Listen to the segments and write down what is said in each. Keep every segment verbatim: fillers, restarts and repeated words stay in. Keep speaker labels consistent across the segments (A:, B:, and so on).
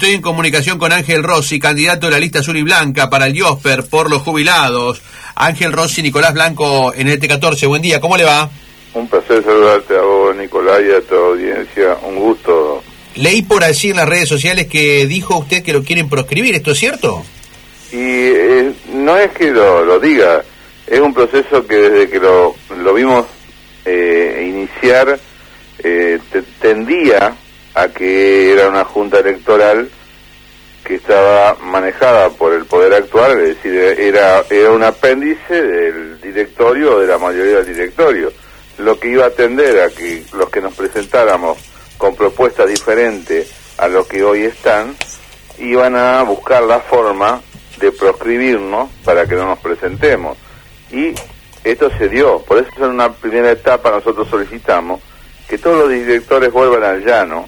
A: Estoy en comunicación con Ángel Rossi, candidato de la lista azul y blanca para el IOSPER por los jubilados. Ángel Rossi, Nicolás Blanco en el T catorce. Buen día, ¿cómo le va?
B: Un placer saludarte a vos, Nicolás, y a tu audiencia. Un gusto.
A: Leí por allí en las redes sociales que dijo usted que lo quieren proscribir, ¿esto es cierto?
B: Y eh, no es que lo, lo diga, es un proceso que desde que lo, lo vimos eh, iniciar eh, te, tendía a que era una junta electoral que estaba manejada por el poder actual, es decir, era, era un apéndice del directorio o de la mayoría del directorio, lo que iba a tender a que los que nos presentáramos con propuestas diferentes a lo que hoy están, iban a buscar la forma de proscribirnos para que no nos presentemos. Y esto se dio, por eso en una primera etapa nosotros solicitamos que todos los directores vuelvan al llano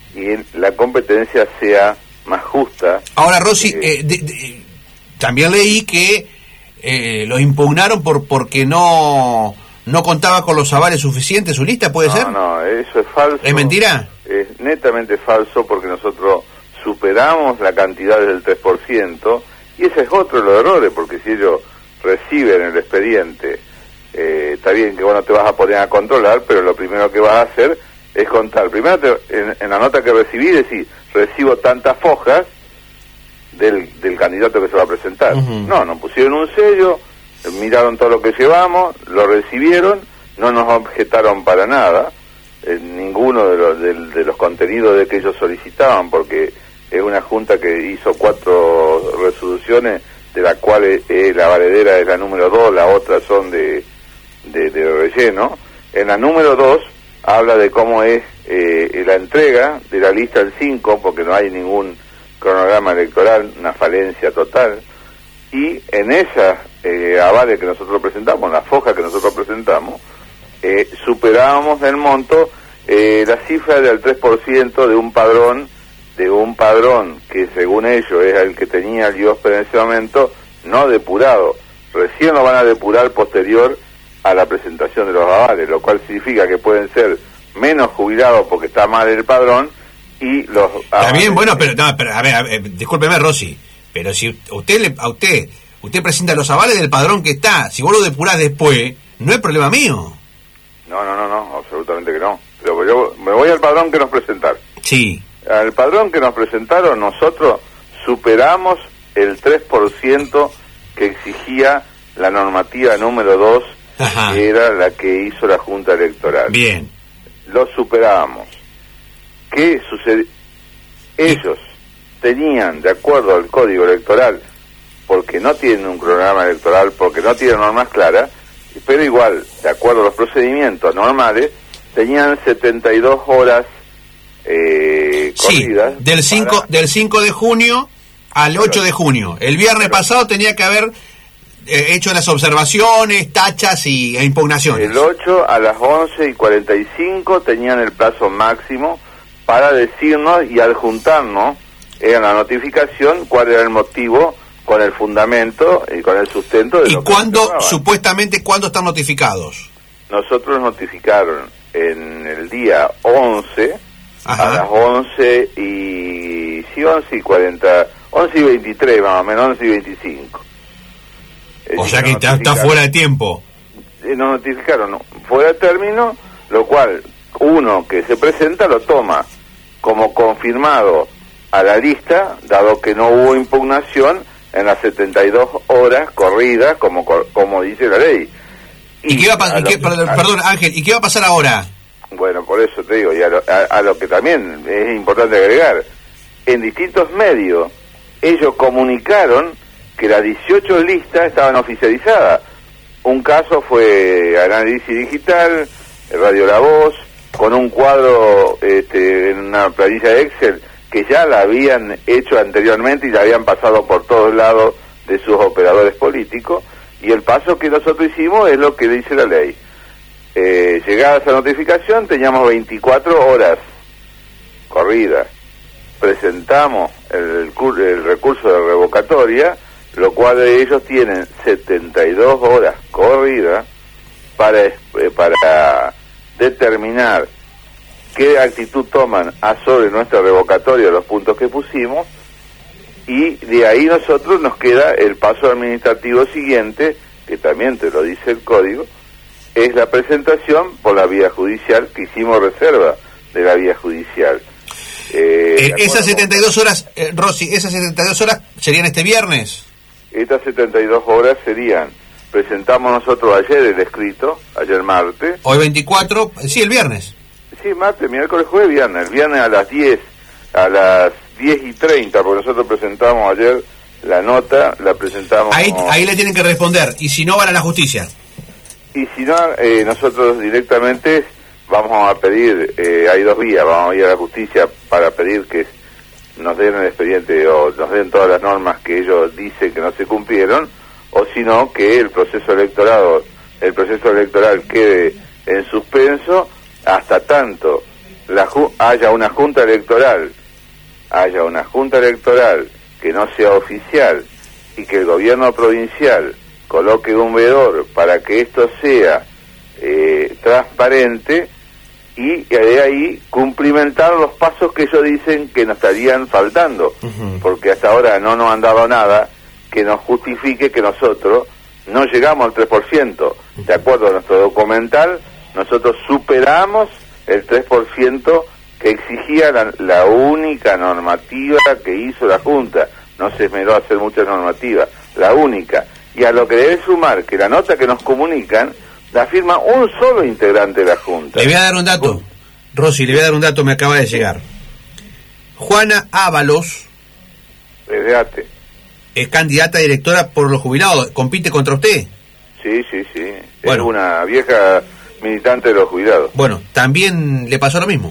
B: y la competencia sea más justa.
A: Ahora, Rossi, eh, de, de, también leí que eh, lo impugnaron por porque no no contaba con los avales suficientes su lista, ¿puede
B: no,
A: ser?
B: No, eso es falso.
A: ¿Es mentira?
B: Es netamente falso porque nosotros superamos la cantidad del tres por ciento y ese es otro de los errores, porque si ellos reciben el expediente, eh, está bien que vos no te vas a poner a controlar, pero lo primero que vas a hacer es contar. Primero te, en, en la nota que recibí decir, recibo tantas fojas del, del candidato que se va a presentar. Uh-huh. No, nos pusieron un sello, miraron todo lo que llevamos, lo recibieron, no nos objetaron para nada, eh, ninguno de los, de, de los contenidos de que ellos solicitaban, porque es una junta que hizo cuatro resoluciones, de las cuales eh, la valedera es la número dos, la otra son de, de, de relleno. En la número dos habla de cómo es eh, la entrega de la lista al cinco, porque no hay ningún cronograma electoral, una falencia total, y en esas eh, avales que nosotros presentamos, las fojas que nosotros presentamos, eh, superábamos el monto, eh, la cifra del tres por ciento de un padrón, de un padrón que según ellos es el que tenía el IOSPER en ese momento, no depurado. Recién lo van a depurar posterior a la presentación de los avales, lo cual significa que pueden ser menos jubilados porque está mal el padrón y los
A: avales... Está bien, bueno, pero, no, pero a ver, a ver, discúlpeme, Rossi, pero si usted le, a usted usted presenta los avales del padrón que está, si vos lo depurás después, no es problema mío.
B: No, no, no, no, absolutamente que no. Pero yo me voy al padrón que nos presentaron.
A: Sí.
B: Al padrón que nos presentaron, nosotros superamos el tres por ciento que exigía la normativa número dos,
A: Ajá.
B: que era la que hizo la Junta Electoral.
A: Bien.
B: Lo superábamos. ¿Qué sucede? Ellos tenían, de acuerdo al Código Electoral, porque no tienen un cronograma electoral, porque no tienen normas claras, pero igual, de acuerdo a los procedimientos normales, tenían setenta y dos horas Eh, corridas.
A: Sí, del cinco, para... del cinco de junio al ocho de junio. El viernes pero... pasado tenía que haber eh, hecho las observaciones, tachas y e impugnaciones.
B: El ocho a las once y cuarenta y cinco tenían el plazo máximo para decirnos y adjuntarnos en la notificación cuál era el motivo con el fundamento y con el sustento de
A: ¿Y
B: lo
A: cuándo,
B: que
A: supuestamente, cuándo están notificados?
B: Nosotros notificaron en el día once.
A: Ajá.
B: A las once y... sí, once y cuarenta... once y veintitrés más o menos, once y veinticinco.
A: O sea que está, está fuera de tiempo.
B: Nos notificaron, no, fuera de término, lo cual uno que se presenta lo toma como confirmado a la lista, dado que no hubo impugnación en las setenta y dos horas corridas, como como dice la ley.
A: ¿Y, ¿Y qué va a pasar? Perdón, Ángel, ¿y qué va a pasar ahora?
B: Bueno, por eso te digo, y a lo, a, a lo que también es importante agregar, en distintos medios ellos comunicaron que las dieciocho listas estaban oficializadas. Un caso fue Análisis Digital, Radio La Voz, con un cuadro este, en una planilla de Excel que ya la habían hecho anteriormente y la habían pasado por todos lados de sus operadores políticos, y el paso que nosotros hicimos es lo que dice la ley. Eh, llegada esa notificación, teníamos veinticuatro horas corridas. Presentamos el, el recurso de revocatoria, lo cual ellos tienen setenta y dos horas corridas para, eh, para determinar qué actitud toman a sobre nuestra revocatoria, los puntos que pusimos, y de ahí nosotros nos queda el paso administrativo siguiente, que también te lo dice el código, es la presentación por la vía judicial, que hicimos reserva de la vía judicial.
A: Eh, eh, esas setenta y dos horas, eh, Rossi, esas setenta y dos horas serían este viernes.
B: Estas setenta y dos horas serían, presentamos nosotros ayer el escrito, ayer martes.
A: Hoy veinticuatro, sí, el viernes.
B: Sí, martes, miércoles, jueves, viernes. El viernes a las diez, a las diez y treinta, porque nosotros presentamos ayer la nota, la presentamos...
A: Ahí, ahí le tienen que responder, y si no van a la justicia.
B: Y si no, eh, nosotros directamente vamos a pedir, eh, hay dos vías, vamos a ir a la justicia para pedir que nos den el expediente o nos den todas las normas que ellos dicen que no se cumplieron, o si no, que el proceso electoral, el proceso electoral quede en suspenso hasta tanto la ju- haya una junta electoral, haya una junta electoral que no sea oficial y que el gobierno provincial coloque un veedor para que esto sea eh, transparente, y de ahí cumplimentar los pasos que ellos dicen que nos estarían faltando, uh-huh. porque hasta ahora no nos han dado nada que nos justifique que nosotros no llegamos al tres por ciento. De acuerdo a nuestro documental, nosotros superamos el tres por ciento que exigía la, la única normativa que hizo la Junta. No se esmeró a hacer muchas normativas, la única. Y a lo que debe sumar que la nota que nos comunican la firma un solo integrante de la Junta.
A: Le voy a dar un dato, Rossi, le voy a dar un dato, me acaba de llegar. Juana Ábalos es candidata a directora por los jubilados, ¿compite contra usted?
B: Sí, sí, sí,
A: bueno.
B: Es una vieja militante de los jubilados.
A: Bueno, ¿también le pasó lo mismo?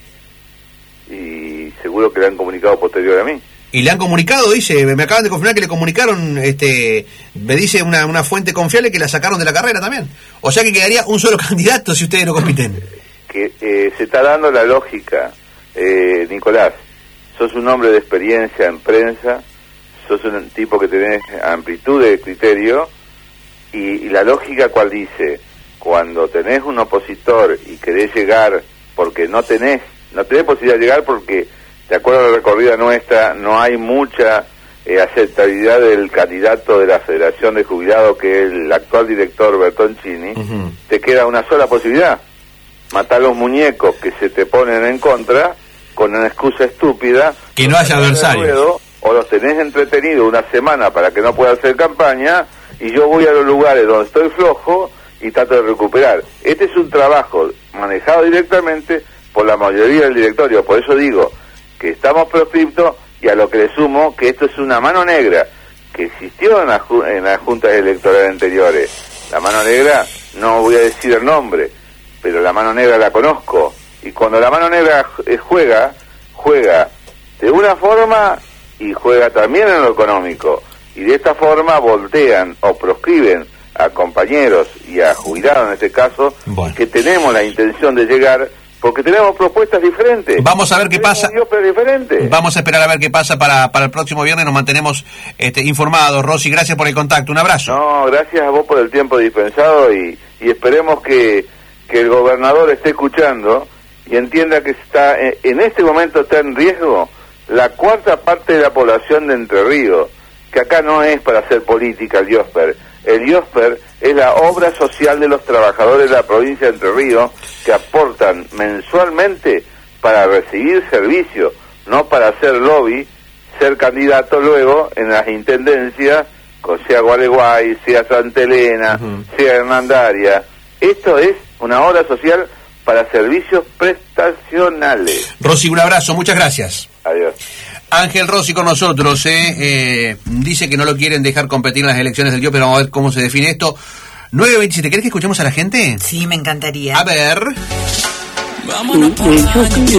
B: Y seguro que le han comunicado posterior a mí.
A: Y le han comunicado, dice, me acaban de confirmar que le comunicaron, este, me dice una, una fuente confiable que la sacaron de la carrera también. O sea que quedaría un solo candidato si ustedes no compiten.
B: Que eh, se está dando la lógica, eh, Nicolás, sos un hombre de experiencia en prensa, sos un tipo que tenés amplitud de criterio, y, y la lógica cual dice, cuando tenés un opositor y querés llegar porque no tenés, no tenés posibilidad de llegar porque... De acuerdo a la recorrida nuestra, no hay mucha eh, aceptabilidad del candidato de la Federación de Jubilados, que es el actual director Bertoncini. Uh-huh. Te queda una sola posibilidad: matar los muñecos que se te ponen en contra con una excusa estúpida.
A: Que no haya adversarios.
B: O los tenés entretenido una semana para que no pueda hacer campaña, y yo voy a los lugares donde estoy flojo y trato de recuperar. Este es un trabajo manejado directamente por la mayoría del directorio. Por eso digo que estamos proscriptos, y a lo que le sumo que esto es una mano negra que existió en, la, en las juntas electorales anteriores. La mano negra, no voy a decir el nombre, pero la mano negra la conozco, y cuando la mano negra juega, juega de una forma y juega también en lo económico, y de esta forma voltean o proscriben a compañeros y a jubilados en este caso, bueno, que tenemos la intención de llegar, porque tenemos propuestas diferentes.
A: Vamos a ver qué pasa.
B: Diferente.
A: Vamos a esperar a ver qué pasa para, para el próximo viernes. Nos mantenemos este, informados. Rossi, gracias por el contacto. Un abrazo.
B: No, gracias a vos por el tiempo dispensado, y, y esperemos que, que el gobernador esté escuchando y entienda que está en este momento está en riesgo la cuarta parte de la población de Entre Ríos, que acá no es para hacer política el IOSPER. El IOSPER es la obra social de los trabajadores de la provincia de Entre Ríos, que aportan mensualmente para recibir servicios, no para hacer lobby, ser candidato luego en las intendencias, sea Gualeguay, sea Santa Elena, uh-huh. sea Hernandaria. Esto es una obra social para servicios prestacionales.
A: Rossi, un abrazo, muchas gracias.
B: Adiós.
A: Ángel Rossi con nosotros, eh, eh, dice que no lo quieren dejar competir en las elecciones del I O P, pero vamos a ver cómo se define esto. nueve veintisiete, ¿querés que escuchemos a la gente?
C: Sí, me encantaría.
A: A ver.
D: Vámonos por